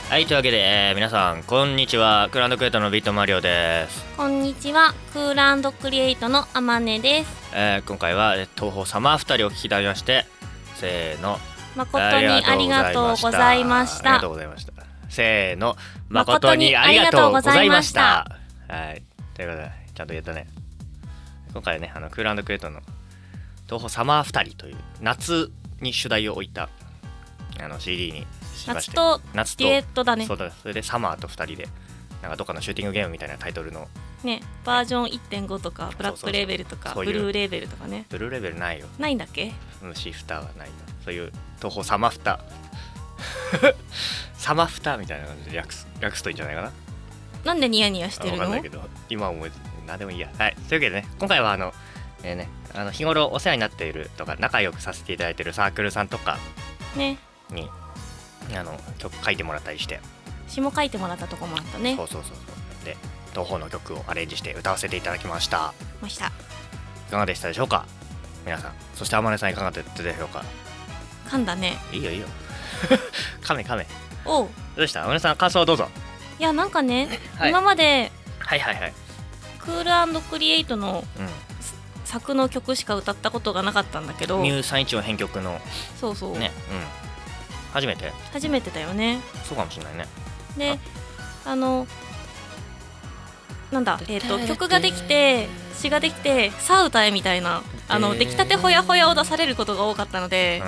はい、というわけで、皆さんこんにちは。クランドクエイトのビートマリオです。 こんにちは、クーランドクリエイトのあまねです。 今回は東宝サマー2人を聞きいただきまして、せーの、 誠にありがとうございました。 ありがとうございました。せーの、誠にありがとうございました。はい、ということでちゃんと言ったね。今回はね、クーランドクエイトの東宝サマー2人という夏に主題を置いたCD にしまして、 夏とデュエットだね。 そうだ。それでサマーと2人でなんかどっかのシューティングゲームみたいなタイトルのね、バージョン 1.5 とかブラックレーベルとかブルーレーベルとかね。 ブルーレーベルないよ。 ないんだっけ？ シフターはないよ。そういう東宝サマフタサマフタみたいな感じで略すといいんじゃないかな。 なんでニヤニヤしてるの？ わかんないけど今思いなんでもいいや。はい、というわけでね、今回は日頃お世話になっているとか仲良くさせていただいているサークルさんとかねに曲書いてもらったりして、 詩も書いてもらったとこもあったね。 そうで東宝の曲をアレンジして歌わせていただきました。いかがでしたでしょうか皆さん。そして天音さんいかがでしたでしょうか。 噛んだね。 いいよ噛めおう、 どうした天音さん、感想はどうぞ。 いや、なんかね、 はい、 今まではいクール&クリエイトの、作の曲しか歌ったことがなかったんだけど、 ミュー314編曲のそうね、初めてだよね。 そうかもしれないね。 で、なんだ、曲ができて詩ができてさあ歌えみたいな出来たてほやほやを出されることが多かったので、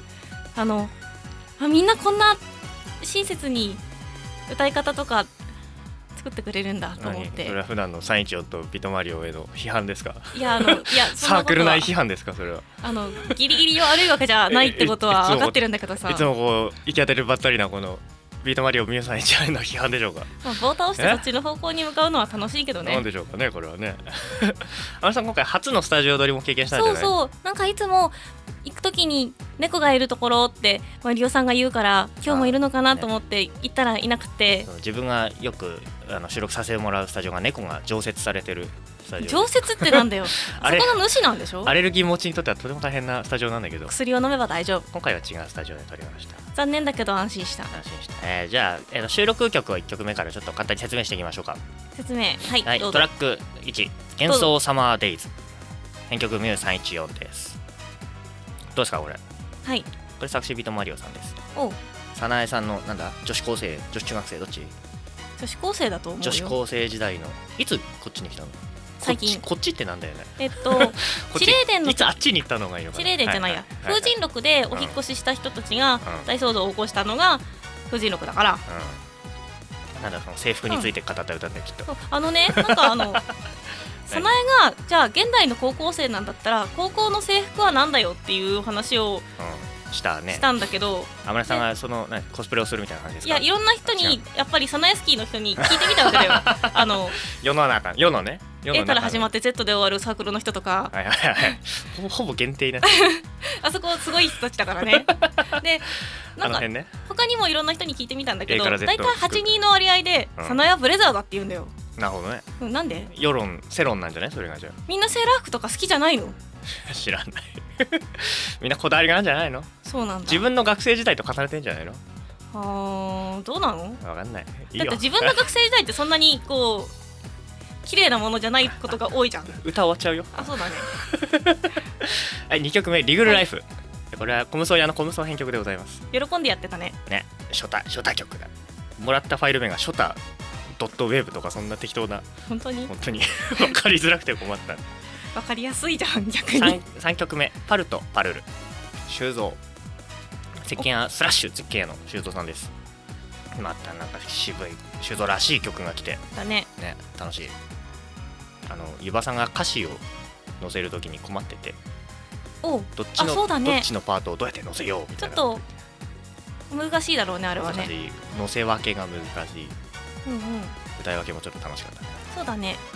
みんなこんな親切に歌い方とか作ってくれるんだと思って。 それは普段の314とビトマリオへの批判ですか？ いやサークル内批判ですか？それはギリギリ悪いわけじゃないってことは分かってるんだけどさ、 いつもこう行き当たりばったりなこのビートマリオミュー314への批判でしょうか？ 棒倒してそっちの方向に向かうのは楽しいけどね。 なんでしょうかね、これはねあのさん今回初のスタジオ撮りも経験したんじゃない？ そうなんかいつも行く時に猫がいるところってマリオさんが言うから、今日もいるのかなと思って行ったらいなくて、 自分がよく収録させてもらうスタジオが猫が常設されてるスタジオ。 常設ってなんだよあそこの主なんでしょ？ アレルギー持ちにとってはとても大変なスタジオなんだけど、 薬を飲めば大丈夫。 今回は違うスタジオで撮りました。 残念だけど安心した。 じゃあ、収録曲を1曲目からちょっと簡単に説明していきましょうか。 説明、はい、どうぞ。 トラック1、幻想サマーデイズ、編曲ミュー314です。どうですかこれ？ はい、 これ作詞ビートマリオさんです。 おう、 早苗さんのなんだ、女子高生、女子中学生どっち？ 女子高生だと思うよ。 女子高生時代のいつこっちに来たの？ 最近。 こっちってなんだよね。 チレーデンのいつあっちに行ったのがいいのかな。 チレーデンじゃないや、風神録でお引っ越しした人たちが大騒動を起こしたのが風神録だから、 なんだその制服について語った歌だよきっと。 なんか早苗がじゃあ現代の高校生なんだったら高校の制服はなんだよっていう話をしたんだけど、 天音さんがそのコスプレをするみたいな感じですか？ いや、いろんな人にやっぱり早苗スキーの人に聞いてみたわけだよ世のね A から始まって Z で終わるサークルの人とか、 ほぼ限定なあそこすごい人たちだからねで、なんか他にもいろんな人に聞いてみたんだけど、だいたい8-2の割合で早苗はブレザーだって言うんだよ。 なるほどね。 なんで？ 世論なんじゃない？それがじゃあみんなセーラー服とか好きじゃないの？ 知らないみんなこだわりがあるんじゃないの？ そうなんだ。 自分の学生時代と重ねてんじゃないの？ どうなの？ わかんない。 だって自分の学生時代ってそんなにこう綺麗なものじゃないことが多いじゃん。 歌終わっちゃうよ。 あ、そうだねはい、2曲目リグルライフ、これはコムソ屋のコムソ編曲でございます。 喜んでやってたね。 初太曲だ。もらったファイル名が初太ドットウェーブとかそんな適当な。本当に分かりづらくて困った。 分かりやすいじゃん逆に。 3曲目パルとパルル、修造、石鹸屋スラッシュ石鹸屋の修造さんです。またなんか渋い修造らしい曲が来てだね。 楽しい。ゆばさんが歌詞を載せるときに困ってて、どっちのパートをどうやって載せようみたいな。ちょっと難しいだろうね、あれはね。 載せ分けが難しい。歌い分けもちょっと楽しかったね。 そうだね。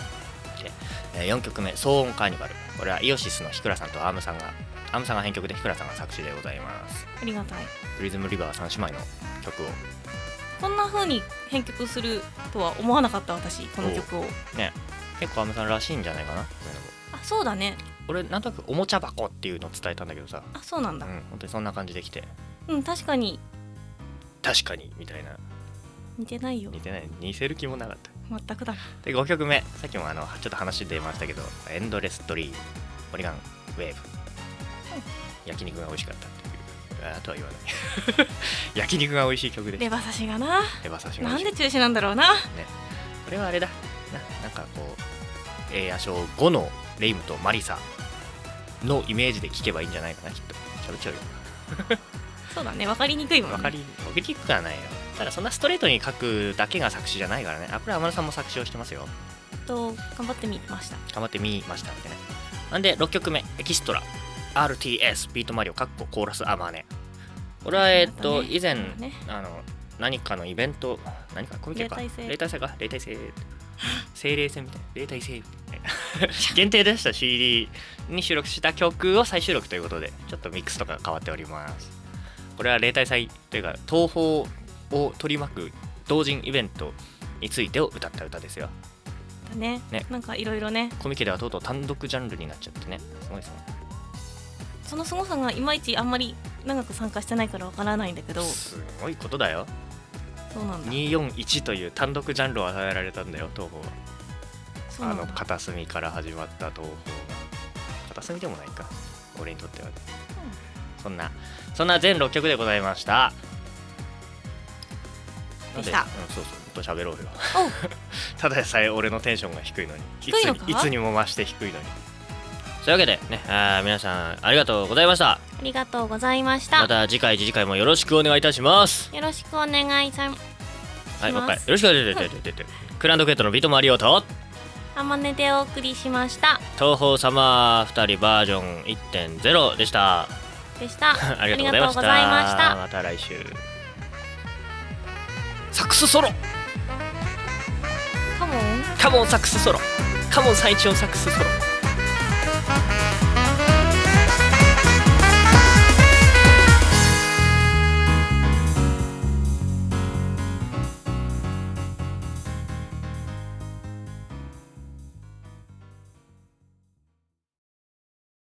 4曲目騒音カーニバル、これはイオシスのひくらさんとアームさんが編曲でひくらさんが作詞でございます。 ありがたい。 プリズムリバー3姉妹の曲をこんな風に編曲するとは思わなかった私、この曲をね。結構アームさんらしいんじゃないかな。 そうだね。 俺なんとなくおもちゃ箱っていうのを伝えたんだけどさ。 あ、そうなんだ。 本当にそんな感じできて、 確かにみたいな。 似てないよ。 似てない、似せる気もなかった。 全くだな。 で5曲目、さっきもちょっと話出ましたけど、エンドレストリーム、オリガンウェーブ、焼肉が美味しかったっていう、あとは言わない焼肉が美味しい曲です。 レバ刺しがな、 レバ刺しがなんで中止なんだろうな、ね、 これはあれだなんかこう映画賞5のレイムとマリサのイメージで聴けばいいんじゃないかな、きっと。ちゃうちゃうよそうだね、分かりにくいもんね。 分かりにくくはないよ。ただそんなストレートに書くだけが作詞じゃないからね。これは天野さんも作詞をしてますよ。 頑張ってみました。 頑張ってみましたってね。なんで6曲目、エキストラ RTS ビートマリオコーラスアマーネ。これは以前、ね、何かのイベント、何かコミケか、例大祭精霊戦みたいな、例大祭限定でした CD に収録した曲を再収録ということで、ちょっとミックスとか変わっております。これは例大祭というか東宝を取り巻く同人イベントについてを歌った歌ですよ。 だね。なんかいろいろね、 コミケではとうとう単独ジャンルになっちゃってね、すごいですね。 その凄さがいまいちあんまり長く参加してないからわからないんだけど、 すごいことだよ。 そうなんだ。 241という単独ジャンルを与えられたんだよ、東宝は。 そうなんだ。 片隅から始まった東宝が、片隅でもないか、俺にとっては、そんな全6曲でございました。 でした。 そうもっと喋ろうよただでさえ俺のテンションが低いのに、いつにも増して低いのに。そういうわけでね、皆さんありがとうございました。 ありがとうございました。 また次回もよろしくお願いいたします。 よろしくお願いします。 はい、もう一回よろしくお願いします。クランドクエットのビートマリオとあまねでお送りしました。 東宝サマー2人バージョン 1.0 でした。ありがとうございました。また来週。サックスソロ、カモンサックスソロ、カモン最長サックスソロ。